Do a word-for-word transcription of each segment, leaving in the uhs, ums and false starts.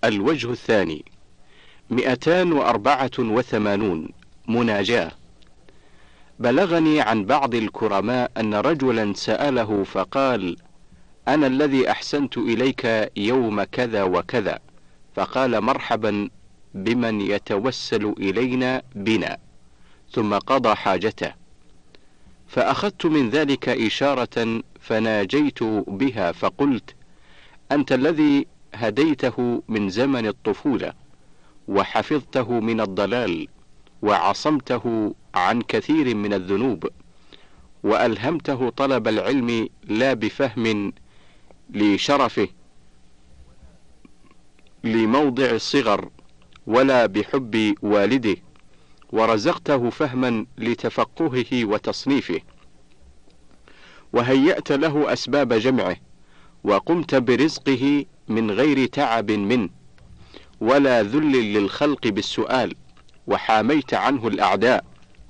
الوجه الثاني. مئتان وأربعة وثمانون. مناجاة. بلغني عن بعض الكرماء أن رجلا سأله فقال: أنا الذي أحسنت إليك يوم كذا وكذا، فقال: مرحبا بمن يتوسل إلينا بنا، ثم قضى حاجته. فأخذت من ذلك إشارة فناجيت بها فقلت: أنت الذي هديته من زمن الطفولة، وحفظته من الضلال، وعصمته عن كثير من الذنوب، وألهمته طلب العلم لا بفهم لشرفه لموضع الصغر، ولا بحب والده، ورزقته فهما لتفقهه وتصنيفه، وهيأت له أسباب جمعه، وقمت برزقه من غير تعب منه ولا ذل للخلق بالسؤال، وحاميت عنه الأعداء،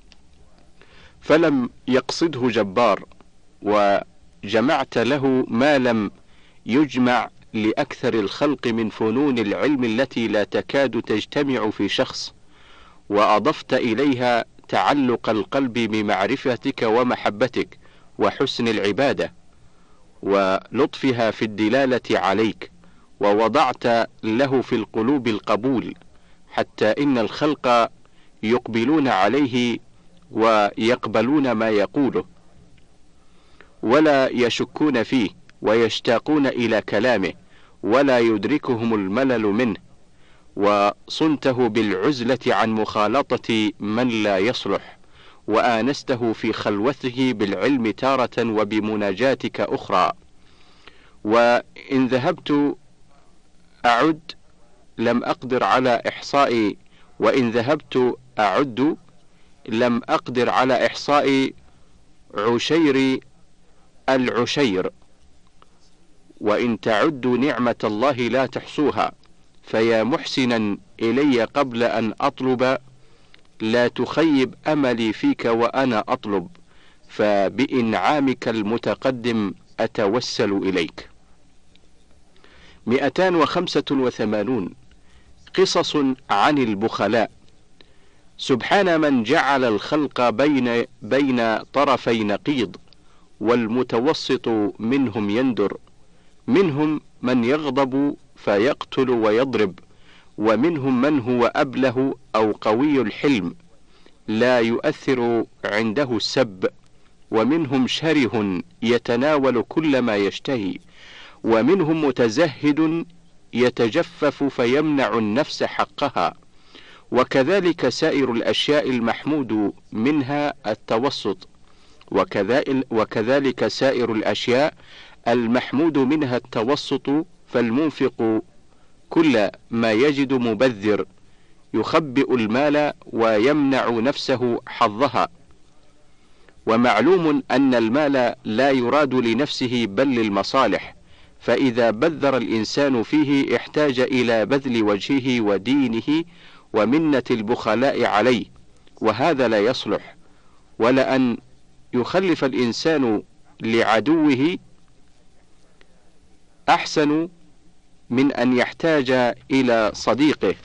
فلم يقصده جبار، وجمعت له ما لم يجمع لأكثر الخلق من فنون العلم التي لا تكاد تجتمع في شخص، وأضفت إليها تعلق القلب بمعرفتك ومحبتك وحسن العبادة ولطفها في الدلالة عليك، ووضعت له في القلوب القبول، حتى إن الخلق يقبلون عليه ويقبلون ما يقوله، ولا يشكون فيه، ويشتاقون إلى كلامه، ولا يدركهم الملل منه، وصنته بالعزلة عن مخالطة من لا يصلح، وآنسته في خلوته بالعلم تارة وبمناجاتك أخرى. وإن ذهبت أعد لم أقدر على إحصاء وإن ذهبت أعد لم أقدر على إحصاء عشير العشير، وإن تعدوا نعمة الله لا تحصوها، فيا محسنا إلي قبل أن أطلب لا تخيب أملي فيك وأنا أطلب، فبإنعامك المتقدم أتوسل إليك. مئتان وخمسة وثمانون. قصص عن البخلاء. سبحان من جعل الخلق بين بين طرفي نقيض، والمتوسط منهم يندر، منهم من يغضب فيقتل ويضرب، ومنهم من هو أبله أو قوي الحلم لا يؤثر عنده السب، ومنهم شره يتناول كل ما يشتهي، ومنهم متزهد يتجفف فيمنع النفس حقها، وكذلك سائر الأشياء المحمود منها التوسط، وكذلك سائر الأشياء المحمود منها التوسط، فالمنفق كل ما يجد مبذر، يخبئ المال ويمنع نفسه حظها. ومعلوم أن المال لا يراد لنفسه بل للمصالح، فإذا بذر الإنسان فيه احتاج إلى بذل وجهه ودينه ومنة البخلاء عليه، وهذا لا يصلح. ولأن يخلف الإنسان لعدوه أحسن من أن يحتاج إلى صديقه.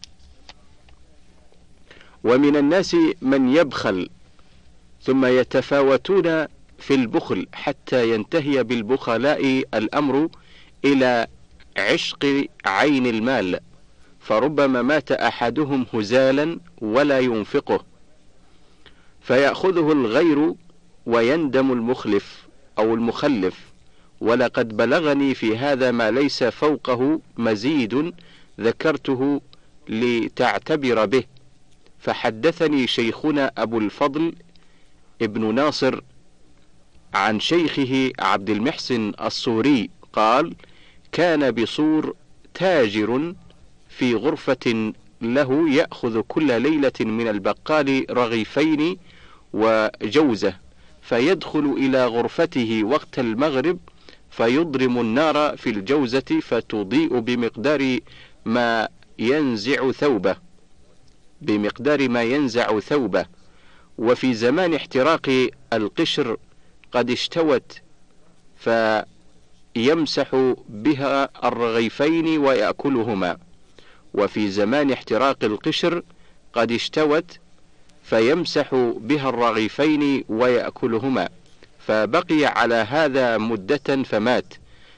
ومن الناس من يبخل ثم يتفاوتون في البخل، حتى ينتهي بالبخلاء الأمر إلى عشق عين المال، فربما مات أحدهم هزالا ولا ينفقه، فيأخذه الغير ويندم المخلف أو المخلف. ولقد بلغني في هذا ما ليس فوقه مزيد، ذكرته لتعتبر به. فحدثني شيخنا أبو الفضل ابن ناصر عن شيخه عبد المحسن الصوري قال: كان بصور تاجر في غرفة له يأخذ كل ليلة من البقال رغيفين وجوزة، فيدخل إلى غرفته وقت المغرب فيضرم النار في الجوزة فتضيء بمقدار ما ينزع ثوبه بمقدار ما ينزع ثوبه وفي زمان احتراق القشر قد اشتوت، فيمسح بها الرغيفين ويأكلهما. وفي زمان احتراق القشر قد اشتوت، فيمسح بها الرغيفين ويأكلهما، فبقي على هذا مدة فمات،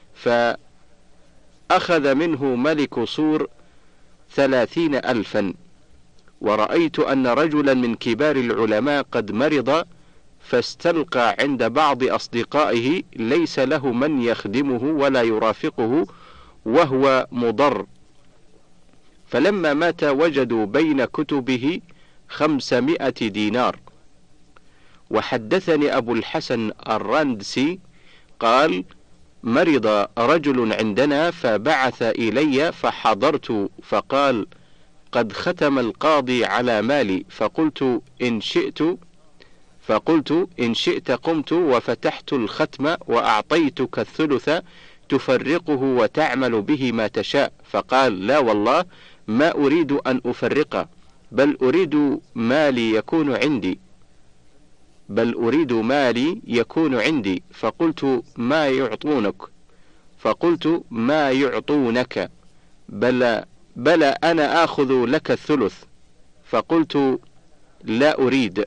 فأخذ منه ملك صور ثلاثين ألفا. ورأيت أن رجلا من كبار العلماء قد مرض، فاستلقى عند بعض أصدقائه ليس له من يخدمه ولا يرافقه وهو مضر، فلما مات وجدوا بين كتبه خمسمائة دينار. وحدثني أبو الحسن الراندسي قال: مرض رجل عندنا فبعث إلي فحضرت، فقال: قد ختم القاضي على مالي، فقلت إن شئت فقلت إن شئت قمت وفتحت الختم وأعطيتك الثلث تفرقه وتعمل به ما تشاء. فقال: لا والله ما أريد أن أفرقه، بل أريد مالي يكون عندي بل أريد مالي يكون عندي فقلت: ما يعطونك فقلت ما يعطونك بل بل أنا آخذ لك الثلث. فقلت: لا أريد.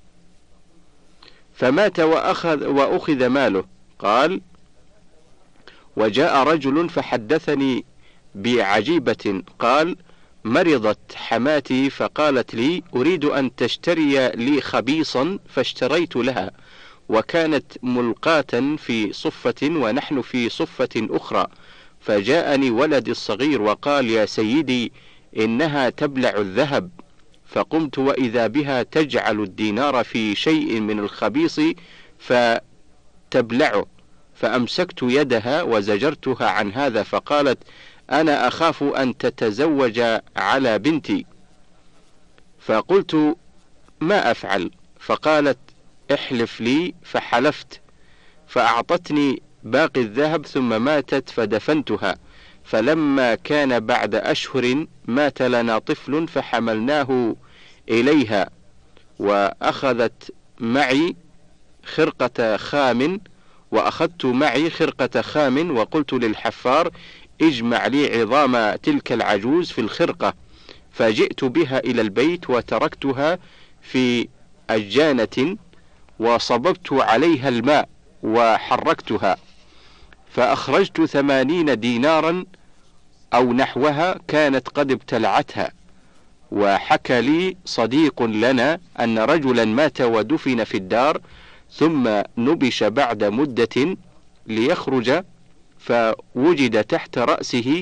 فمات وأخذ, وأخذ ماله. قال: وجاء رجل فحدثني بعجيبة، قال: مرضت حماتي فقالت لي: أريد أن تشتري لي خبيصا، فاشتريت لها، وكانت ملقاة في صفة ونحن في صفة أخرى، فجاءني ولدي الصغير وقال: يا سيدي إنها تبلع الذهب. فقمت وإذا بها تجعل الدينار في شيء من الخبيص فتبلعه، فأمسكت يدها وزجرتها عن هذا، فقالت: أنا أخاف أن تتزوج على بنتي. فقلت: ما أفعل؟ فقالت: احلف لي. فحلفت، فأعطتني باقي الذهب ثم ماتت فدفنتها. فلما كان بعد أشهر مات لنا طفل فحملناه إليها، وأخذت معي خرقة خام وأخذت معي خرقة خام وقلت للحفار: اجمع لي عظام تلك العجوز في الخرقة. فجئت بها إلى البيت وتركتها في أجانة وصببت عليها الماء وحركتها، فأخرجت ثمانين دينارا أو نحوها كانت قد ابتلعتها. وحكى لي صديق لنا أن رجلا مات ودفن في الدار، ثم نبش بعد مدة ليخرج، فوجد تحت رأسه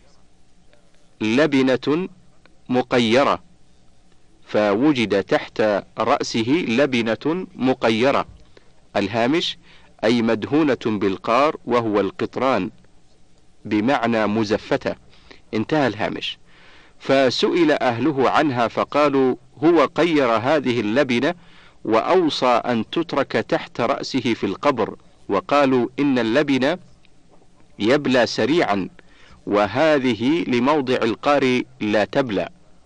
لبنة مقيرة فوجد تحت رأسه لبنة مقيرة الهامش أي مدهونة بالقار، وهو القطران بمعنى مزفتة. انتهى الهامش. فسئل أهله عنها فقالوا: هو قير هذه اللبنة وأوصى أن تترك تحت رأسه في القبر، وقالوا: إن اللبنة يبلى سريعا، وهذه لموضع القار لا تبلى.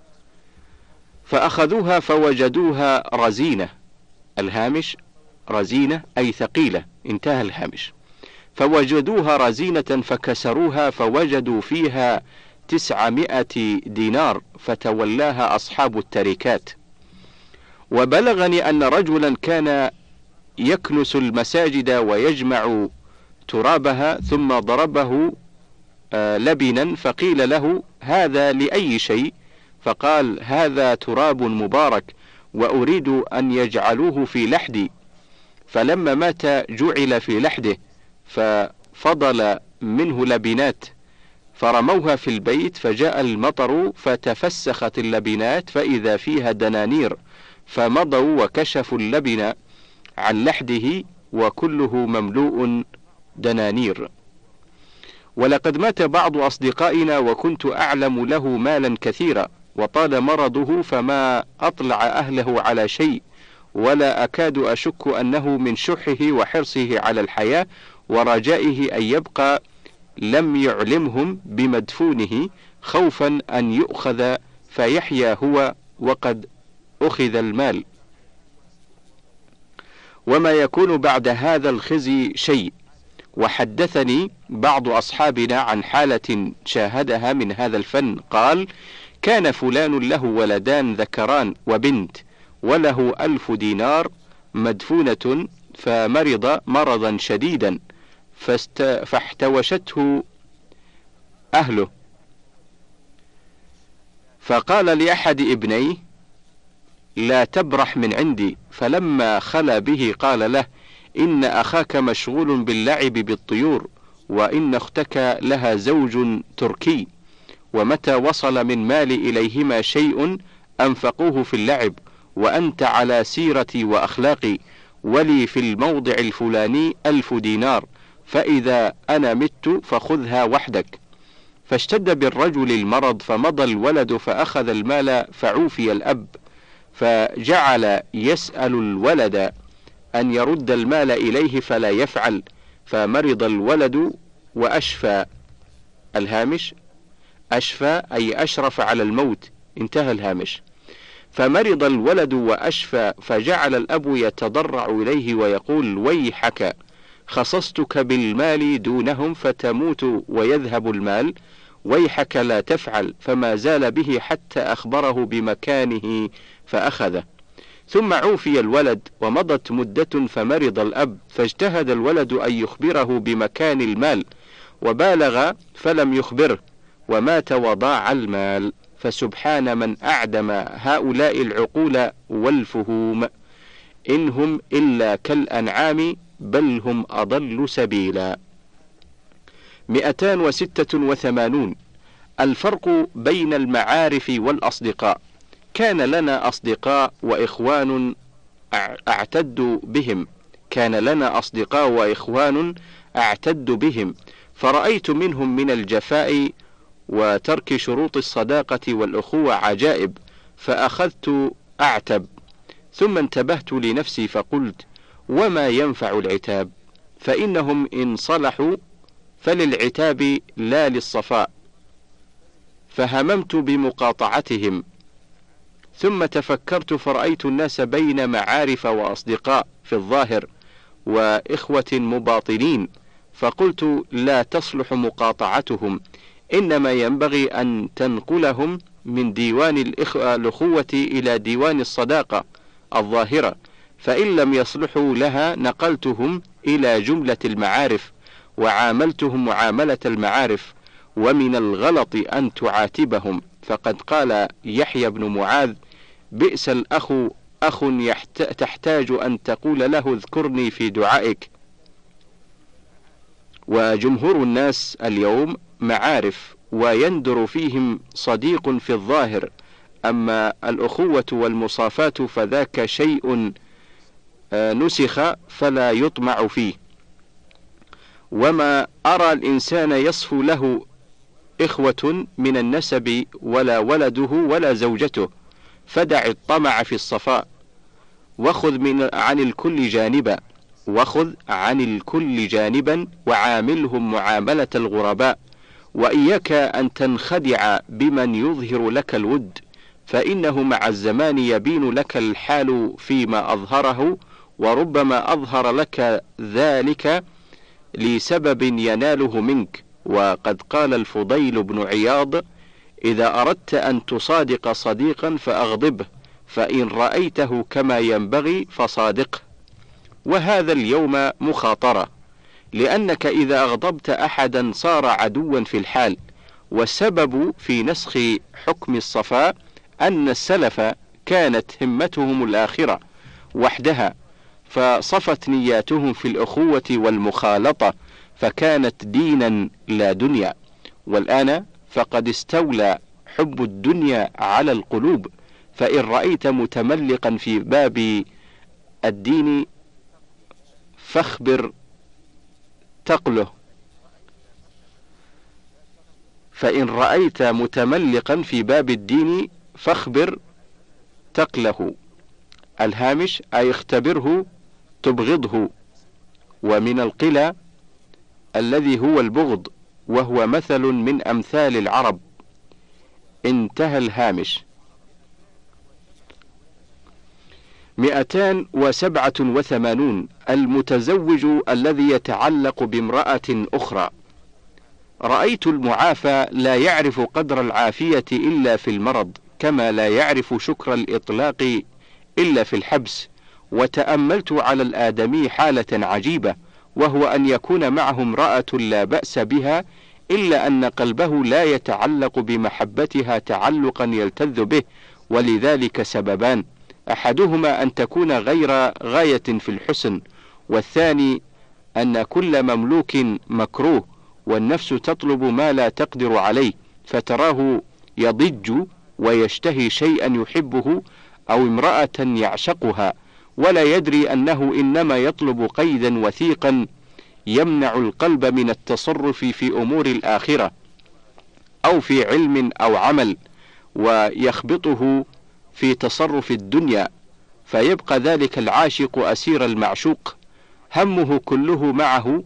فأخذوها فوجدوها رزينة الهامش رزينة أي ثقيلة. انتهى الهامش. فوجدوها رزينة فكسروها فوجدوا فيها تسعمائة دينار، فتولاها أصحاب التركات. وبلغني أن رجلا كان يكنس المساجد ويجمع ترابها ثم ضربه لبنا، فقيل له: هذا لأي شيء؟ فقال: هذا تراب مبارك وأريد أن يجعلوه في لحدي. فلما مات جعل في لحده، ففضل منه لبنات فرموها في البيت، فجاء المطر فتفسخت اللبنات فإذا فيها دنانير، فمضوا وكشفوا اللبن عن لحده وكله مملوء دنانير. ولقد مات بعض أصدقائنا وكنت أعلم له مالا كثيرا، وطال مرضه فما أطلع أهله على شيء، ولا أكاد أشك أنه من شحه وحرصه على الحياة ورجائه أن يبقى لم يعلمهم بمدفونه، خوفا أن يؤخذ فيحيا هو وقد أخذ المال. وما يكون بعد هذا الخزي شيء، وحدثني بعض أصحابنا عن حالة شاهدها من هذا الفن، قال: كان فلان له ولدان ذكران وبنت، وله ألف دينار مدفونة، فمرض مرضا شديدا فاست... فاحتوشته أهله، فقال لأحد ابنيه: لا تبرح من عندي. فلما خلا به قال له: إن أخاك مشغول باللعب بالطيور، وإن أختك لها زوج تركي، ومتى وصل من مالي إليهما شيء أنفقوه في اللعب، وأنت على سيرتي وأخلاقي، ولي في الموضع الفلاني ألف دينار، فإذا أنا مت فخذها وحدك. فاشتد بالرجل المرض، فمضى الولد فأخذ المال، فعوفي الأب، فجعل يسأل الولد أن يرد المال إليه فلا يفعل، فمرض الولد وأشفى. الهامش: أشفى أي أشرف على الموت، انتهى الهامش. فمرض الولد وأشفى، فجعل الأب يتضرع إليه ويقول: ويحك، خصصتك بالمال دونهم فتموت ويذهب المال، ويحك لا تفعل. فما زال به حتى أخبره بمكانه فأخذه. ثم عوفي الولد ومضت مدة، فمرض الأب، فاجتهد الولد أن يخبره بمكان المال، وبالغ فلم يخبره، ومات وضاع المال. فسبحان من أعدم هؤلاء العقول والفهوم، إن هم إلا كالأنعام بل هم أضل سبيلا. مئتان وستة وثمانون. الفرق بين المعارف والأصدقاء. كان لنا أصدقاء وإخوان أعتد بهم كان لنا أصدقاء وإخوان أعتد بهم فرأيت منهم من الجفاء وترك شروط الصداقة والأخوة عجائب، فأخذت أعتب، ثم انتبهت لنفسي فقلت: وما ينفع العتاب؟ فإنهم إن صلحوا فللعتاب لا للصفاء. فهممت بمقاطعتهم، ثم تفكرت فرأيت الناس بين معارف وأصدقاء في الظاهر وإخوة مباطنين، فقلت: لا تصلح مقاطعتهم، إنما ينبغي أن تنقلهم من ديوان الأخوة إلى ديوان الصداقة الظاهرة، فإن لم يصلحوا لها نقلتهم إلى جملة المعارف وعاملتهم معاملة المعارف. ومن الغلط أن تعاتبهم، فقد قال يحيى بن معاذ: بئس الأخ أخ يحت... تحتاج أن تقول له اذكرني في دعائك. وجمهور الناس اليوم معارف ويندر فيهم صديق في الظاهر، أما الأخوة والمصافاة فذاك شيء نسخ فلا يطمع فيه. وما أرى الإنسان يصفو له إخوة من النسب ولا ولده ولا زوجته، فدع الطمع في الصفاء، وخذ من عن الكل جانبا وخذ عن الكل جانبا وعاملهم معاملة الغرباء، وإياك أن تنخدع بمن يظهر لك الود، فإنه مع الزمان يبين لك الحال فيما أظهره، وربما أظهر لك ذلك لسبب يناله منك. وقد قال الفضيل بن عياض: إذا أردت أن تصادق صديقا فأغضبه، فإن رأيته كما ينبغي فصادقه. وهذا اليوم مخاطرة، لأنك إذا أغضبت أحدا صار عدوا في الحال. والسبب في نسخ حكم الصفاء أن السلف كانت همتهم الآخرة وحدها، فصفت نياتهم في الأخوة والمخالطة، فكانت دينا لا دنيا. والآن فقد استولى حب الدنيا على القلوب، فإن رأيت متملقا في باب الدين فاخبر تقله فإن رأيت متملقا في باب الدين فاخبر تقله. الهامش: أي اختبره تبغضه. ومن القلى الذي هو البغض، وهو مثل من أمثال العرب. انتهى الهامش. مئتان وسبعة وثمانون. المتزوج الذي يتعلق بامرأة أخرى. رأيت المعافى لا يعرف قدر العافية إلا في المرض، كما لا يعرف شكر الإطلاق إلا في الحبس. وتأملت على الآدمي حالة عجيبة، وهو أن يكون معه امرأة لا بأس بها، إلا أن قلبه لا يتعلق بمحبتها تعلقا يلتذ به، ولذلك سببان: أحدهما أن تكون غير غاية في الحسن، والثاني أن كل مملوك مكروه، والنفس تطلب ما لا تقدر عليه، فتراه يضج ويشتهي شيئا يحبه أو امرأة يعشقها، ولا يدري أنه إنما يطلب قيدا وثيقا يمنع القلب من التصرف في أمور الآخرة أو في علم أو عمل، ويخبطه في تصرف الدنيا، فيبقى ذلك العاشق أسير المعشوق، همه كله معه.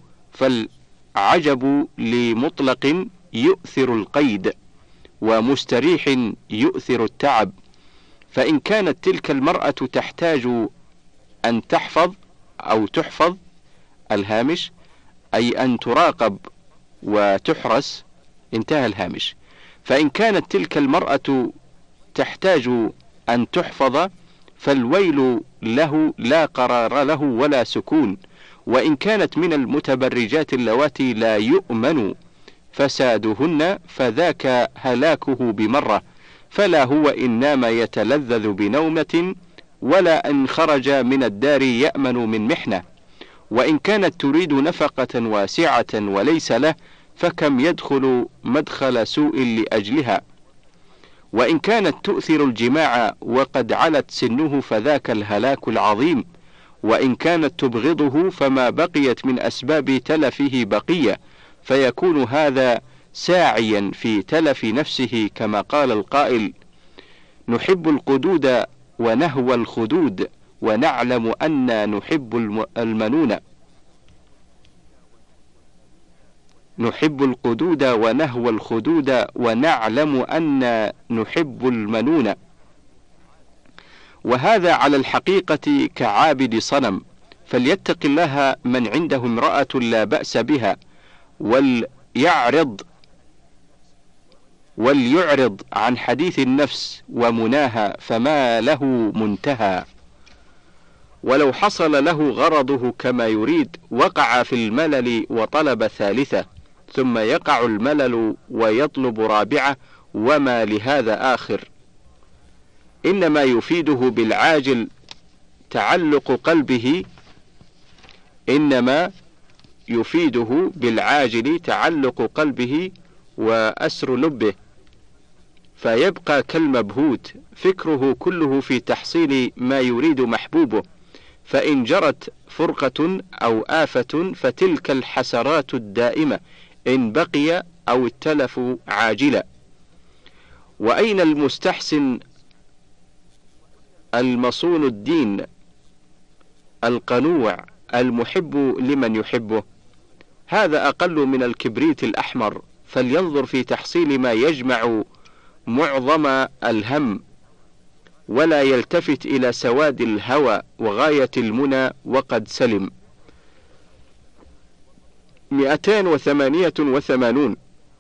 فالعجب لمطلق يؤثر القيد، ومستريح يؤثر التعب. فإن كانت تلك المرأة تحتاج أن تحفظ أو تحفظ الهامش أي أن تراقب وتحرس، انتهى الهامش. فإن كانت تلك المرأة تحتاج أن تحفظ فالويل له لا قرار له ولا سكون. وإن كانت من المتبرجات اللواتي لا يؤمن فسادهن فذاك هلاكه بمرة، فلا هو إن نام يتلذذ بنومة، ولا إن خرج من الدار يأمن من محنة. وإن كانت تريد نفقة واسعة وليس له، فكم يدخل مدخل سوء لأجلها. وإن كانت تؤثر الجماع وقد علت سنه فذاك الهلاك العظيم. وإن كانت تبغضه فما بقيت من أسباب تلفه بقية، فيكون هذا ساعيا في تلف نفسه، كما قال القائل: نحب القدود ونهوى الخدود، ونعلم أن نحب المنون. نحب القدود ونهوى الخدود، ونعلم أن نحب المنون. وهذا على الحقيقة كعابد صنم، فليتق الله من عنده امرأة لا بأس بها، وليعرض وليعرض عن حديث النفس ومناها، فما له منتهى. ولو حصل له غرضه كما يريد وقع في الملل وطلب ثالثة، ثم يقع الملل ويطلب رابعة، وما لهذا آخر. إنما يفيده بالعاجل تعلق قلبه إنما يفيده بالعاجل تعلق قلبه وأسر لبه، فيبقى كالمبهوت، فكره كله في تحصيل ما يريد محبوبه. فإن جرت فرقة أو آفة فتلك الحسرات الدائمة، إن بقي أو التلف عاجلا. وأين المستحسن المصون الدين القنوع المحب لمن يحبه؟ هذا أقل من الكبريت الأحمر، فلينظر في تحصيل ما يجمع معظم الهم، ولا يلتفت إلى سواد الهوى وغاية المنى وقد سلم. مئتان وثمانية وثمانون.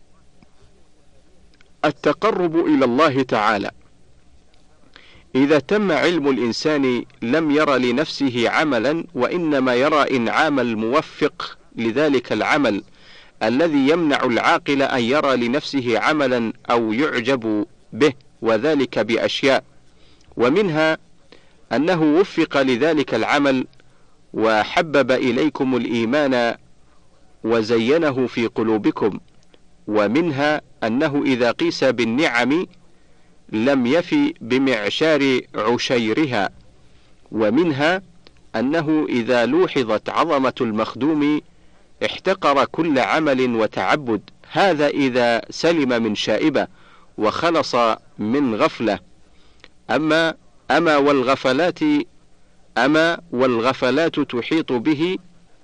التقرب إلى الله تعالى. إذا تم علم الإنسان لم يرى لنفسه عملا، وإنما يرى إنعام الموفق لذلك العمل الذي يمنع العاقل أن يرى لنفسه عملا أو يعجب به، وذلك بأشياء، ومنها أنه وفق لذلك العمل وحبب إليكم الإيمان وزينه في قلوبكم، ومنها أنه إذا قيس بالنعم لم يفي بمعشار عشيرها، ومنها أنه إذا لوحظت عظمة المخدوم احتقر كل عمل وتعبد، هذا إذا سلم من شائبة وخلص من غفلة. أما أما والغفلات أما والغفلات تحيط به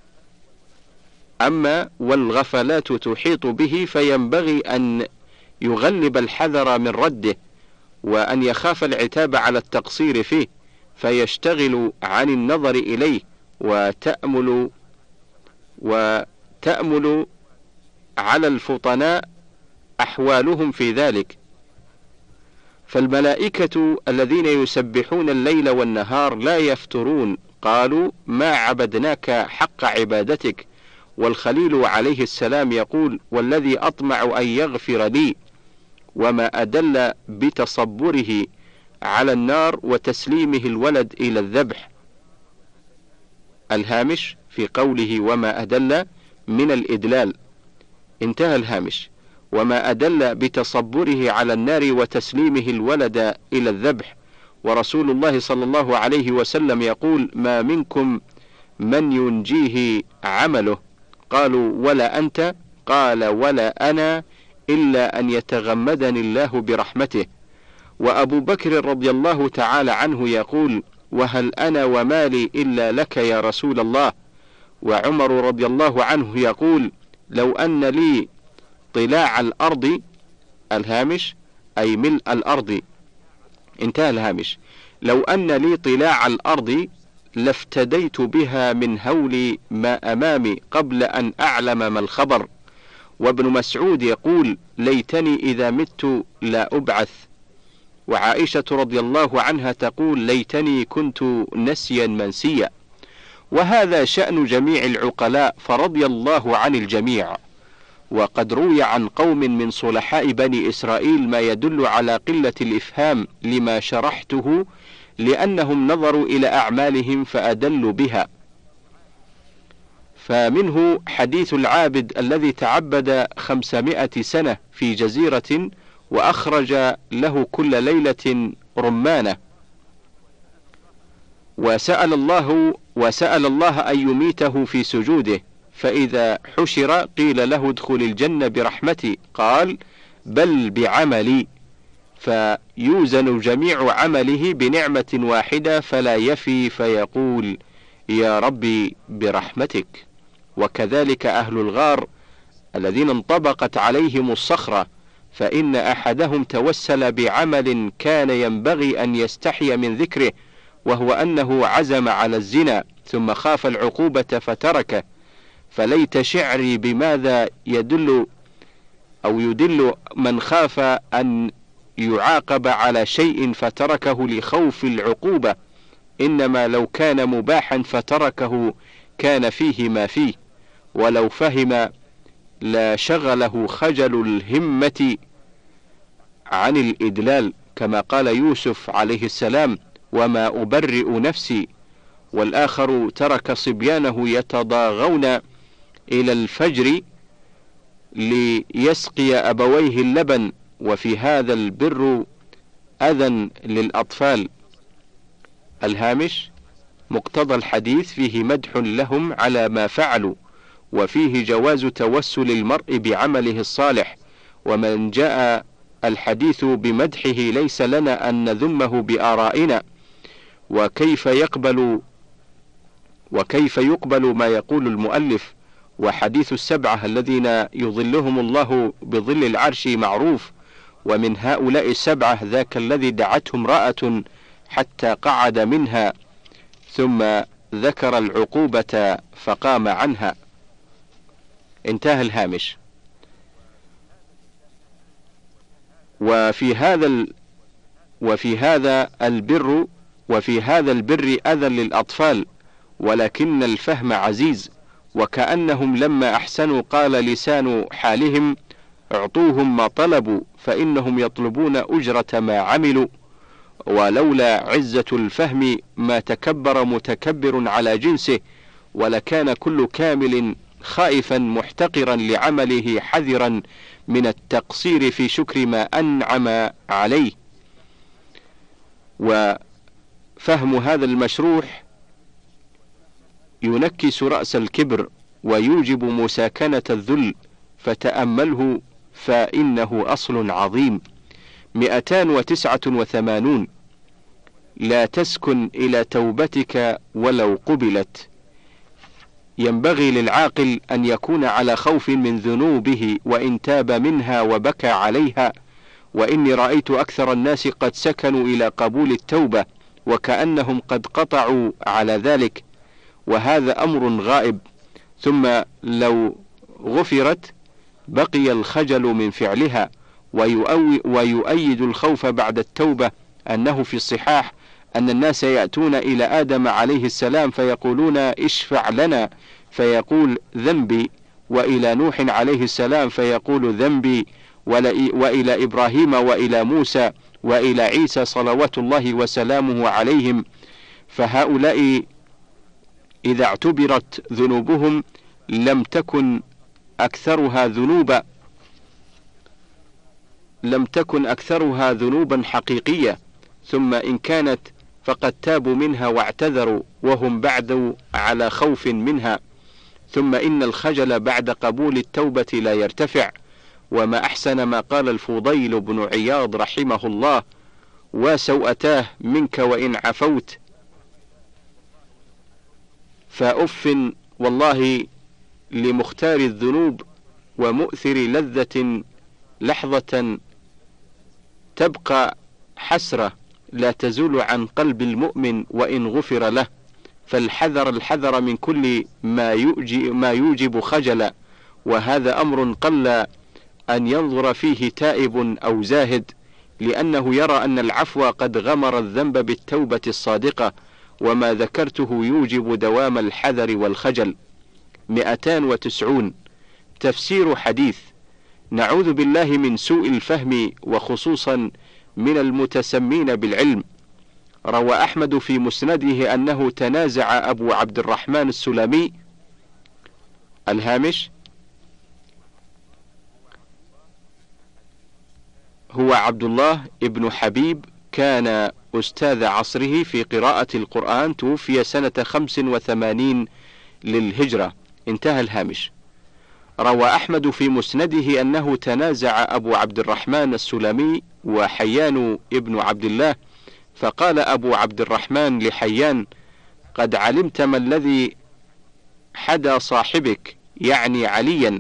أما والغفلات تحيط به فينبغي أن يغلب الحذر من رده، وأن يخاف العتاب على التقصير فيه، فيشتغل عن النظر إليه وتأمل وتأمل على الفطناء أحوالهم في ذلك. فالملائكة الذين يسبحون الليل والنهار لا يفترون، قالوا ما عبدناك حق عبادتك. والخليل عليه السلام يقول والذي أطمع أن يغفر لي، وما أدل بتصبره على النار وتسليمه الولد إلى الذبح. الهامش في قوله وما أدل من الإدلال، انتهى الهامش. وما أدل بتصبره على النار وتسليمه الولد إلى الذبح. ورسول الله صلى الله عليه وسلم يقول ما منكم من ينجيه عمله، قالوا ولا أنت؟ قال ولا أنا إلا أن يتغمدني الله برحمته. وأبو بكر رضي الله تعالى عنه يقول وهل أنا ومالي إلا لك يا رسول الله. وعمر رضي الله عنه يقول لو أن لي طلاع الأرض، الهامش أي ملء الأرض، انتهى الهامش، لو أن لي طلاع الأرض لافتديت بها من هول ما أمامي قبل أن أعلم ما الخبر. وابن مسعود يقول ليتني إذا مت لا أبعث. وعائشة رضي الله عنها تقول ليتني كنت نسيا منسيا. وهذا شأن جميع العقلاء فرضي الله عن الجميع. وقد روي عن قوم من صلحاء بني إسرائيل ما يدل على قلة الإفهام لما شرحته، لأنهم نظروا إلى أعمالهم فأدلوا بها. فمنه حديث العابد الذي تعبد خمسمائة سنة في جزيرة وأخرج له كل ليلة رمانة، وسأل الله وسأل الله أن يميته في سجوده، فإذا حشر قيل له ادخل الجنة برحمتي، قال بل بعملي، فيوزن جميع عمله بنعمة واحدة فلا يفي فيقول يا ربي برحمتك. وكذلك أهل الغار الذين انطبقت عليهم الصخرة، فإن أحدهم توسل بعمل كان ينبغي أن يستحي من ذكره، وهو أنه عزم على الزنا ثم خاف العقوبة فتركه. فليت شعري بماذا يدل أو يدل من خاف أن يعاقب على شيء فتركه لخوف العقوبة، إنما لو كان مباحا فتركه كان فيه ما فيه، ولو فهم لا شغله خجل الهمة عن الإدلال، كما قال يوسف عليه السلام وما أبرئ نفسي. والآخر ترك صبيانه يتضاغون إلى الفجر ليسقي أبويه اللبن، وفي هذا البر أذى للأطفال. الهامش مقتضى الحديث فيه مدح لهم على ما فعلوا، وفيه جواز توسل المرء بعمله الصالح، ومن جاء الحديث بمدحه ليس لنا أن نذمه بآرائنا. وكيف يقبل وكيف يقبل ما يقول المؤلف؟ وحديث السبعة الذين يظلهم الله بظل العرش معروف، ومن هؤلاء السبعة ذاك الذي دعته امرأة حتى قعد منها ثم ذكر العقوبة فقام عنها. انتهى الهامش. وفي هذا ال... وفي هذا البر وفي هذا البر أذى للأطفال، ولكن الفهم عزيز، وكأنهم لما أحسنوا قال لسان حالهم اعطوهم ما طلبوا فإنهم يطلبون أجرة ما عملوا. ولولا عزة الفهم ما تكبر متكبر على جنسه، ولكان كل كامل خائفا محتقرا لعمله حذرا من التقصير في شكر ما أنعم عليه. وفهم هذا المشروح ينكس رأس الكبر ويوجب مساكنة الذل، فتأمله فإنه أصل عظيم. مئتان وتسعة وثمانون. لا تسكن إلى توبتك ولو قبلت. ينبغي للعاقل أن يكون على خوف من ذنوبه وإن تاب منها وبكى عليها. وإني رأيت أكثر الناس قد سكنوا إلى قبول التوبة وكأنهم قد قطعوا على ذلك، وهذا أمر غائب. ثم لو غفرت بقي الخجل من فعلها، ويؤيد الخوف بعد التوبة أنه في الصحاح أن الناس يأتون إلى آدم عليه السلام فيقولون اشفع لنا فيقول ذنبي، وإلى نوح عليه السلام فيقول ذنبي، وإلى إبراهيم وإلى موسى وإلى عيسى صلوات الله وسلامه عليهم. فهؤلاء إذا اعتبرت ذنوبهم لم تكن أكثرها ذنوبا لم تكن أكثرها ذنوبا حقيقية، ثم إن كانت فقد تابوا منها واعتذروا وهم بعد على خوف منها. ثم إن الخجل بعد قبول التوبة لا يرتفع. وما أحسن ما قال الفضيل بن عياض رحمه الله: وسوءتاه منك وإن عفوت، فأف والله لمختار الذنوب ومؤثر لذة لحظة تبقى حسرة لا تزول عن قلب المؤمن وإن غفر له. فالحذر الحذر من كل ما يوجب, ما يوجب خجلا، وهذا أمر قل أن ينظر فيه تائب أو زاهد، لأنه يرى أن العفو قد غمر الذنب بالتوبة الصادقة، وما ذكرته يوجب دوام الحذر والخجل. مئتان وتسعون. تفسير حديث: نعوذ بالله من سوء الفهم، وخصوصا من المتسمين بالعلم. روى أحمد في مسنده أنه تنازع أبو عبد الرحمن السلمي. الهامش: هو عبد الله ابن حبيب، كان أستاذ عصره في قراءة القرآن، توفي سنة خمس وثمانين للهجرة. انتهى الهامش. روى أحمد في مسنده أنه تنازع أبو عبد الرحمن السلمي وحيان ابن عبد الله، فقال أبو عبد الرحمن لحيان: قد علمت ما الذي حدى صاحبك، يعني عليا.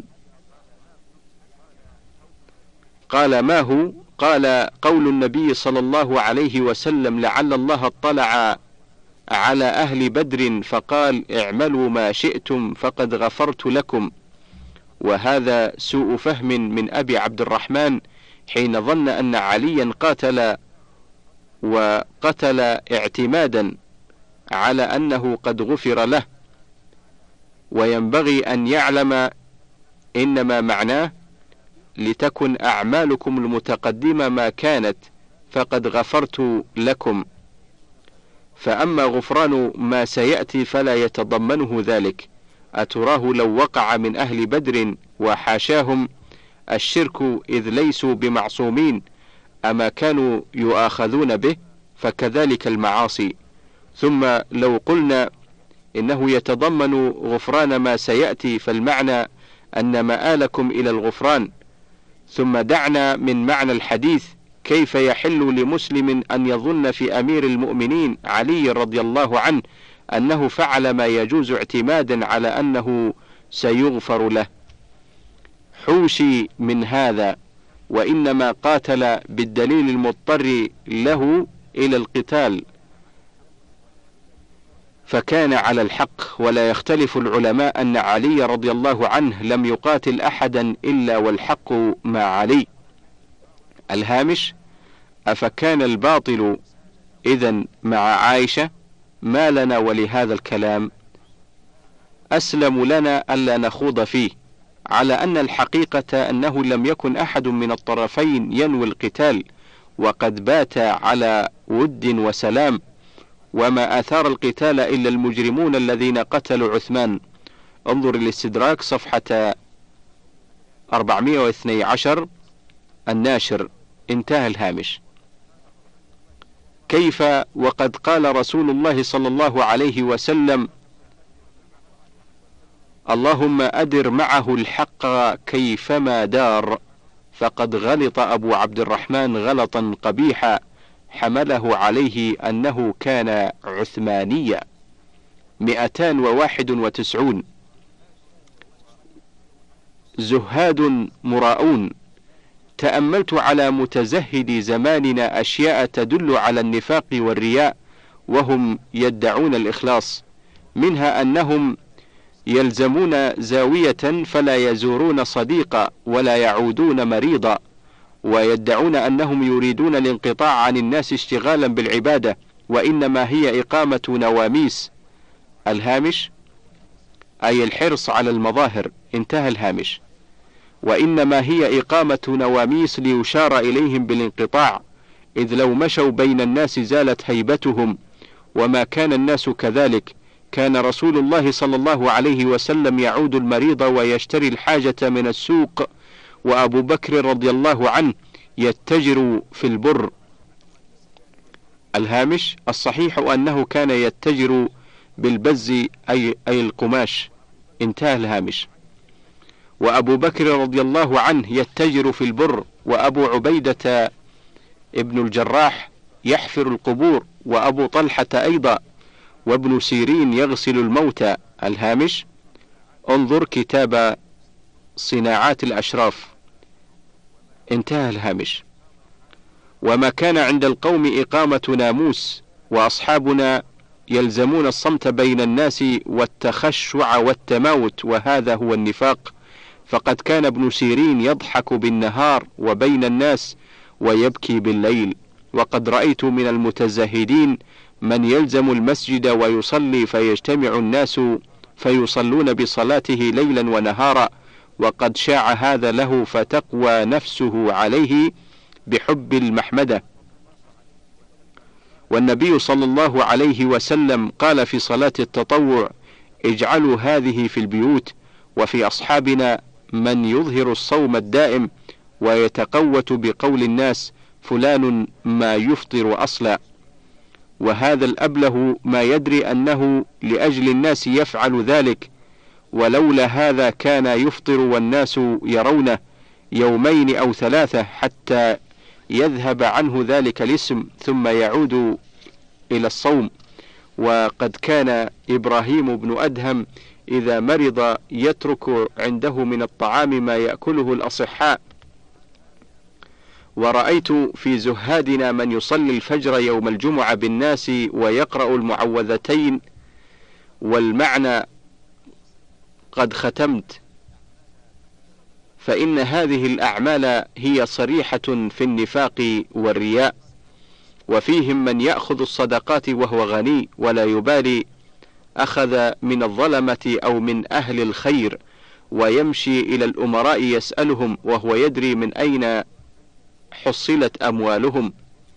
قال: ما هو؟ قال: قول النبي صلى الله عليه وسلم: لعل الله اطلع على أهل بدر فقال اعملوا ما شئتم فقد غفرت لكم. وهذا سوء فهم من أبي عبد الرحمن حين ظن أن عليا قاتل، وقتل اعتمادا على أنه قد غفر له. وينبغي أن يعلم إنما معناه: لتكن أعمالكم المتقدمة ما كانت فقد غفرت لكم. فأما غفران ما سيأتي فلا يتضمنه ذلك. أتراه لو وقع من أهل بدر وحاشاهم الشرك إذ ليسوا بمعصومين أما كانوا يؤاخذون به؟ فكذلك المعاصي. ثم لو قلنا إنه يتضمن غفران ما سيأتي فالمعنى أن مآلكم إلى الغفران. ثم دعنا من معنى الحديث: كيف يحل لمسلم أن يظن في أمير المؤمنين علي رضي الله عنه أنه فعل ما يجوز اعتمادا على أنه سيغفر له؟ حوشي من هذا، وإنما قاتل بالدليل المضطر له إلى القتال، فكان على الحق. ولا يختلف العلماء أن علي رضي الله عنه لم يقاتل أحدا إلا والحق مع علي. الهامش: أفكان الباطل إذن مع عائشة؟ ما لنا ولهذا الكلام؟ أسلم لنا ألا نخوض فيه، على أن الحقيقة أنه لم يكن أحد من الطرفين ينوي القتال، وقد بات على ود وسلام، وما أثار القتال إلا المجرمون الذين قتلوا عثمان. انظر الاستدراك صفحة أربعمائة واثني عشر الناشر. انتهى الهامش. كيف وقد قال رسول الله صلى الله عليه وسلم: اللهم أدر معه الحق كيفما دار. فقد غلط أبو عبد الرحمن غلطا قبيحا حمله عليه أنه كان عثمانيا. مئتان وواحد وتسعون. زهاد مراؤون. تأملت على متزهد زماننا أشياء تدل على النفاق والرياء وهم يدعون الإخلاص، منها أنهم يلزمون زاوية فلا يزورون صديقا ولا يعودون مريضا، ويدعون أنهم يريدون الانقطاع عن الناس اشتغالا بالعبادة، وإنما هي إقامة نواميس. الهامش أي الحرص على المظاهر. انتهى الهامش. وإنما هي إقامة نواميس ليشار إليهم بالانقطاع، إذ لو مشوا بين الناس زالت هيبتهم، وما كان الناس كذلك. كان رسول الله صلى الله عليه وسلم يعود المريض ويشتري الحاجة من السوق، وأبو بكر رضي الله عنه يتجر في البر. الهامش الصحيح أنه كان يتجر بالبز أي, أي القماش. انتهى الهامش. وأبو بكر رضي الله عنه يتجر في البر، وأبو عبيدة ابن الجراح يحفر القبور، وأبو طلحة أيضا، وابن سيرين يغسل الموتى. الهامش انظر كتاب صناعات الأشراف. انتهى الهامش. وما كان عند القوم إقامة ناموس، وأصحابنا يلزمون الصمت بين الناس والتخشع والتماوت، وهذا هو النفاق. فقد كان ابن سيرين يضحك بالنهار وبين الناس ويبكي بالليل، وقد رأيت من المتزاهدين من يلزم المسجد ويصلي فيجتمع الناس فيصلون بصلاته ليلا ونهارا، وقد شاع هذا له فتقوى نفسه عليه بحب المحمدة. والنبي صلى الله عليه وسلم قال في صلاة التطوع: اجعلوا هذه في البيوت. وفي أصحابنا من يظهر الصوم الدائم ويتقوت بقول الناس: فلان ما يفطر أصلا. وهذا الأبله ما يدري أنه لأجل الناس يفعل ذلك، ولولا هذا كان يفطر والناس يرونه يومين أو ثلاثة حتى يذهب عنه ذلك الاسم ثم يعود إلى الصوم. وقد كان إبراهيم بن أدهم إذا مرض يترك عنده من الطعام ما يأكله الأصحاء. ورأيت في زهادنا من يصلي الفجر يوم الجمعة بالناس ويقرأ المعوذتين والمعنى قد ختمت، فإن هذه الأعمال هي صريحة في النفاق والرياء. وفيهم من يأخذ الصدقات وهو غني ولا يبالي أخذ من الظلمة أو من أهل الخير، ويمشي إلى الأمراء يسألهم وهو يدري من أين حصلت أموالهم.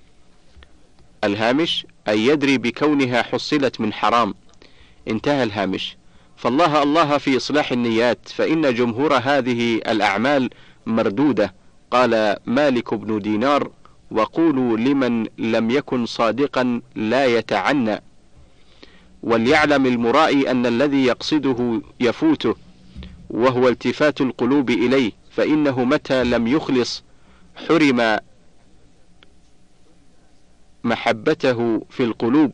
الهامش أي يدري بكونها حصلت من حرام. انتهى الهامش. فالله الله في إصلاح النيات، فإن جمهور هذه الأعمال مردودة. قال مالك بن دينار: وقولوا لمن لم يكن صادقا لا يتعنى. وليعلم المرائي أن الذي يقصده يفوته، وهو التفات القلوب إليه، فإنه متى لم يخلص حرم محبته في القلوب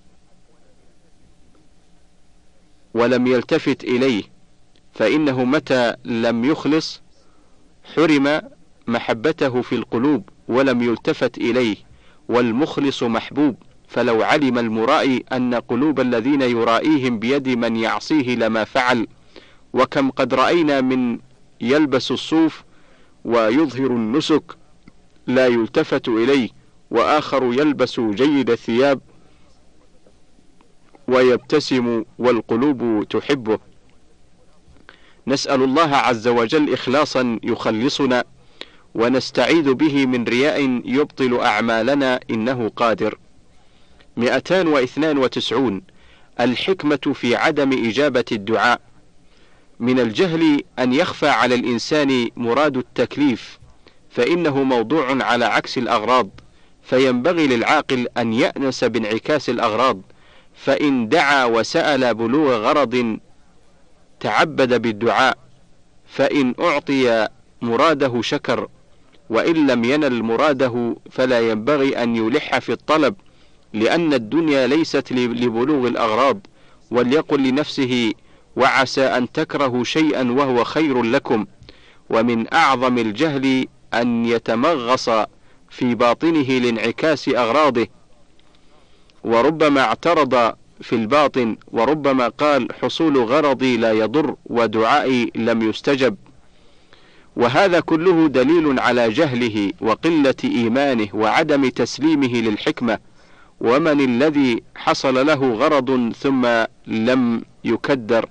ولم يلتفت إليه، فإنه متى لم يخلص حرم محبته في القلوب ولم يلتفت إليه، والمخلص محبوب. فلو علم المرائي أن قلوب الذين يرائيهم بيد من يعصيه لما فعل. وكم قد رأينا من يلبس الصوف ويظهر النسك لا يلتفت إليه، وآخر يلبس جيد الثياب ويبتسم والقلوب تحبه. نسأل الله عز وجل إخلاصا يخلصنا، ونستعيذ به من رياء يبطل أعمالنا، إنه قادر. مئتان واثنان وتسعون. الحكمة في عدم إجابة الدعاء. من الجهل أن يخفى على الإنسان مراد التكليف، فإنه موضوع على عكس الأغراض، فينبغي للعاقل أن يأنس بانعكاس الأغراض، فإن دعا وسأل بلوغ غرض تعبد بالدعاء، فإن أعطي مراده شكر، وإن لم ينل مراده فلا ينبغي أن يلح في الطلب، لأن الدنيا ليست لبلوغ الأغراض. وليقل لنفسه: وعسى أن تكرهوا شيئا وهو خير لكم. ومن أعظم الجهل أن يتمغص في باطنه لانعكاس أغراضه، وربما اعترض في الباطن، وربما قال حصول غرضي لا يضر ودعائي لم يستجب، وهذا كله دليل على جهله وقلة إيمانه وعدم تسليمه للحكمة. ومن الذي حصل له غرض ثم لم يكدر؟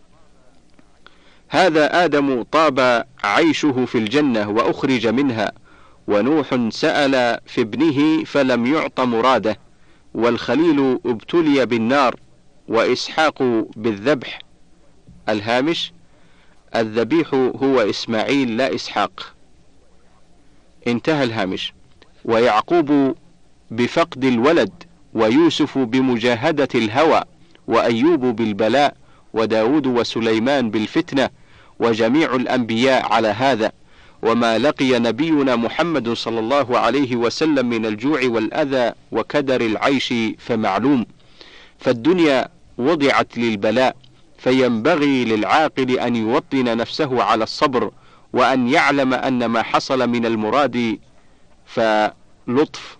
هذا آدم طاب عيشه في الجنة وأخرج منها، ونوح سأل في ابنه فلم يعط مراده، والخليل ابتلي بالنار، وإسحاق بالذبح. الهامش: الذبيح هو إسماعيل لا إسحاق. انتهى الهامش. ويعقوب بفقد الولد، ويوسف بمجاهدة الهوى، وأيوب بالبلاء، وداود وسليمان بالفتنة، وجميع الأنبياء على هذا. وما لقي نبينا محمد صلى الله عليه وسلم من الجوع والأذى وكدر العيش فمعلوم. فالدنيا وضعت للبلاء، فينبغي للعاقل أن يوطن نفسه على الصبر، وأن يعلم أن ما حصل من المراد فلطف،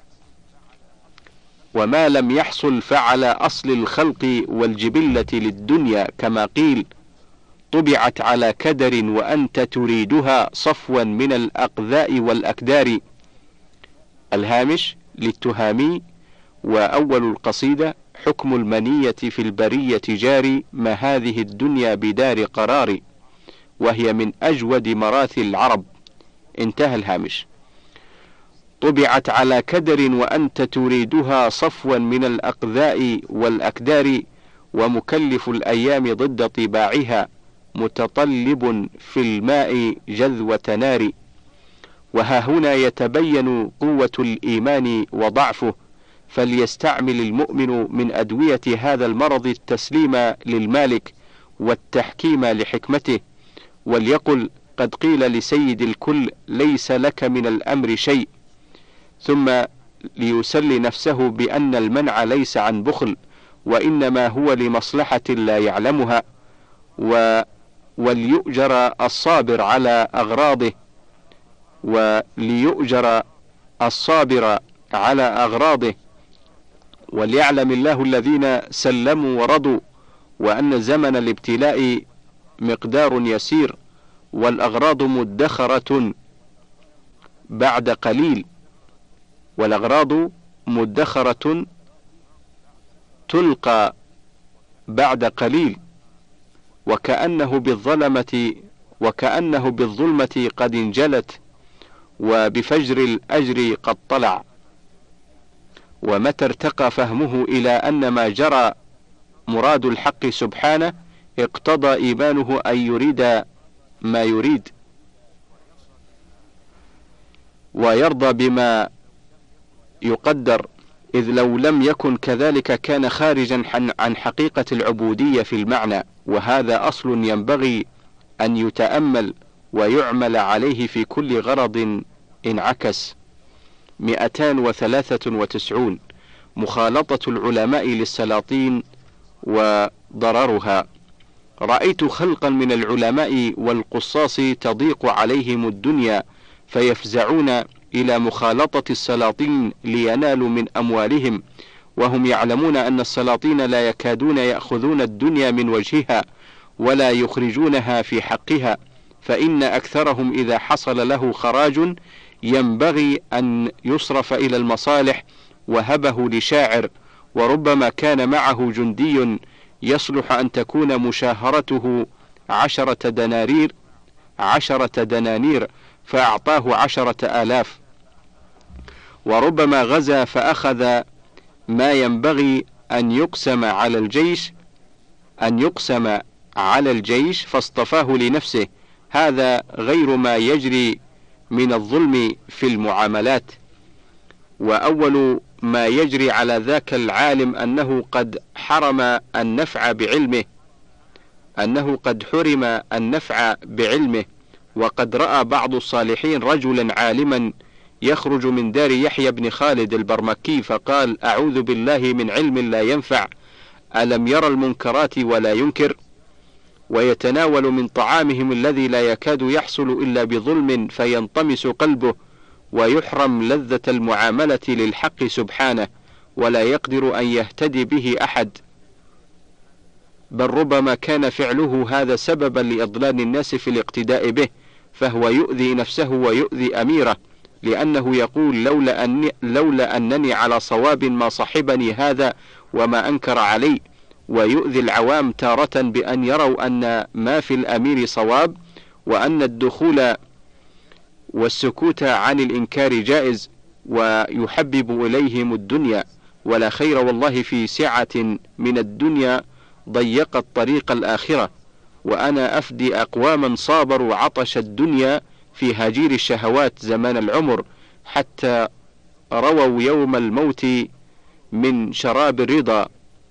وما لم يحصل فعلى أصل الخلق والجبلة للدنيا، كما قيل: طبعت على كدر وأنت تريدها صفوا من الأقذاء والأكدار. الهامش للتهامي. وأول القصيدة: حكم المنية في البرية جاري، ما هذه الدنيا بدار قرار، وهي من أجود مراثي العرب. انتهى الهامش. طبعت على كدر وأنت تريدها صفوا من الأقذاء والأكدار، ومكلف الأيام ضد طباعها، متطلب في الماء جذوة نار. وها هنا يتبين قوة الإيمان وضعفه، فليستعمل المؤمن من أدوية هذا المرض التسليم للمالك والتحكيم لحكمته، وليقل: قد قيل لسيد الكل ليس لك من الأمر شيء، ثم ليسلي نفسه بأن المنع ليس عن بخل، وإنما هو لمصلحة لا يعلمها، و وليؤجر الصابر على أغراضه وليؤجر الصابر على أغراضه وليعلم الله الذين سلموا ورضوا، وأن زمن الابتلاء مقدار يسير، والأغراض مدخرة بعد قليل، والأغراض مدخرة تلقى بعد قليل، وكأنه بالظلمة وكأنه بالظلمة قد انجلت، وبفجر الأجر قد طلع. ومتى ارتقى فهمه إلى أن ما جرى مراد الحق سبحانه، اقتضى إيمانه أن يريد ما يريد، ويرضى بما يقدر، إذ لو لم يكن كذلك كان خارجا عن حقيقة العبودية في المعنى. وهذا أصل ينبغي أن يتأمل ويعمل عليه في كل غرض انعكس. مئتان وثلاثة وتسعون. مخالطة العلماء للسلاطين وضررها. رأيت خلقا من العلماء والقصاص تضيق عليهم الدنيا، فيفزعون إلى مخالطة السلاطين لينالوا من أموالهم، وهم يعلمون أن السلاطين لا يكادون يأخذون الدنيا من وجهها ولا يخرجونها في حقها، فإن أكثرهم إذا حصل له خراج ينبغي أن يصرف إلى المصالح وهبه لشاعر، وربما كان معه جندي يصلح أن تكون مشاهرته عشرة دنانير عشرة دنانير فأعطاه عشرة آلاف، وربما غزا فأخذ ما ينبغي أن يقسم على الجيش أن يقسم على الجيش فاصطفاه لنفسه. هذا غير ما يجري من الظلم في المعاملات. وأول ما يجري على ذاك العالم أنه قد حرم النفع بعلمه أنه قد حرم النفع بعلمه وقد رأى بعض الصالحين رجلا عالما يخرج من دار يحيى بن خالد البرمكي فقال: أعوذ بالله من علم لا ينفع، ألم يرى المنكرات ولا ينكر؟ ويتناول من طعامهم الذي لا يكاد يحصل إلا بظلم فينطمس قلبه، ويحرم لذة المعاملة للحق سبحانه، ولا يقدر أن يهتدي به أحد، بل ربما كان فعله هذا سببا لإضلال الناس في الاقتداء به، فهو يؤذي نفسه ويؤذي أميره، لأنه يقول لولا, أني لولا أنني على صواب ما صحبني هذا وما أنكر علي، ويؤذي العوام تارة بأن يروا أن ما في الأمير صواب، وأن الدخول والسكوت عن الإنكار جائز، ويحبب إليهم الدنيا، ولا خير والله في سعة من الدنيا ضيقت طريق الآخرة، وأنا أفدي أقواما صابروا عطش الدنيا في هجير الشهوات زمان العمر، حتى رووا يوم الموت من شراب الرضا،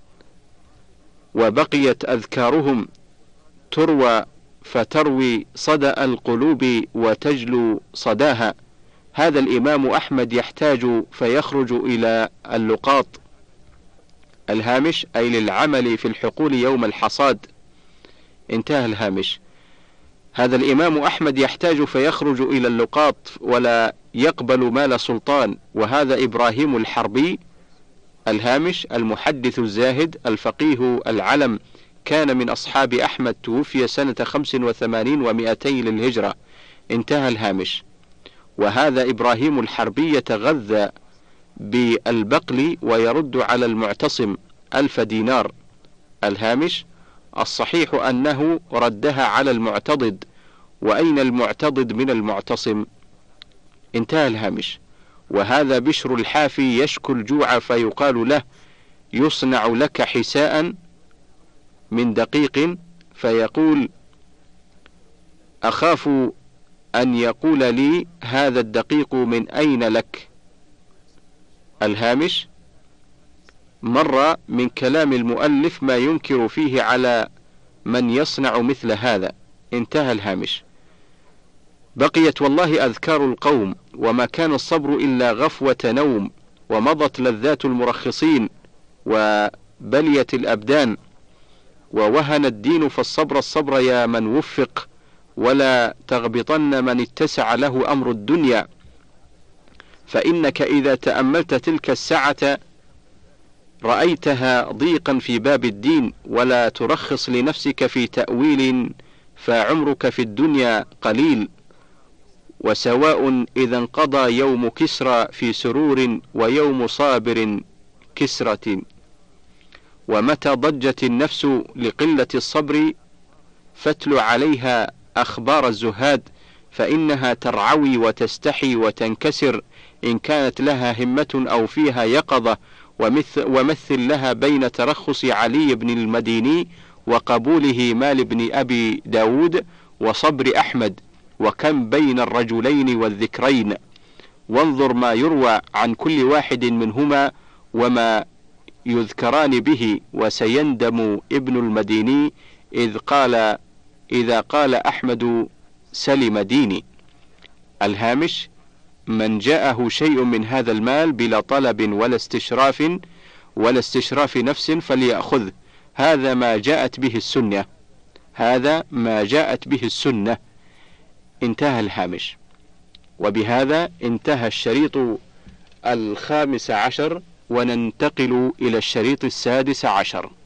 وبقيت أذكارهم تروى فتروي صدأ القلوب وتجلو صداها. هذا الإمام أحمد يحتاج فيخرج إلى اللقاط. الهامش أي للعمل في الحقول يوم الحصاد. انتهى الهامش. هذا الإمام أحمد يحتاج فيخرج إلى اللقاط ولا يقبل مال سلطان. وهذا إبراهيم الحربي. الهامش المحدث الزاهد الفقيه العلم، كان من أصحاب أحمد، توفي سنة خمس وثمانين ومئتين للهجرة. انتهى الهامش. وهذا إبراهيم الحربي يتغذى بالبقل ويرد على المعتصم ألف دينار. الهامش الصحيح أنه ردها على المعتضد، وأين المعتضد من المعتصم؟ انتهى الهامش. وهذا بشر الحافي يشكو الجوع فيقال له يصنع لك حساء من دقيق، فيقول أخاف أن يقول لي هذا الدقيق من أين لك؟ الهامش مر من كلام المؤلف ما ينكر فيه على من يصنع مثل هذا. انتهى الهامش. بقيت والله أذكار القوم، وما كان الصبر إلا غفوة نوم، ومضت لذات المرخصين، وبليت الأبدان، ووهن الدين فالصبر الصبر يا من وفق، ولا تغبطن من اتسع له أمر الدنيا، فإنك إذا تأملت تلك السعة رأيتها ضيقا في باب الدين، ولا ترخص لنفسك في تأويل، فعمرك في الدنيا قليل. وسواء إذا انقضى يوم كسرى في سرور، ويوم صابر كسرة. ومتى ضجت النفس لقلة الصبر فاتل عليها أخبار الزهاد، فإنها ترعوي وتستحي وتنكسر إن كانت لها همة أو فيها يقظة. ومثل, ومثل لها بين ترخص علي بن المديني وقبوله مال بن أبي داود وصبر أحمد، وكم بين الرجلين والذكرين. وانظر ما يروى عن كل واحد منهما وما يذكران به. وسيندم ابن المديني إذ قال إذا قال أحمد سلم ديني. الهامش من جاءه شيء من هذا المال بلا طلب ولا استشراف ولا استشراف نفس فليأخذ، هذا ما جاءت به السنة هذا ما جاءت به السنة. انتهى الهامش. وبهذا انتهى الشريط الخامس عشر، وننتقل إلى الشريط السادس عشر.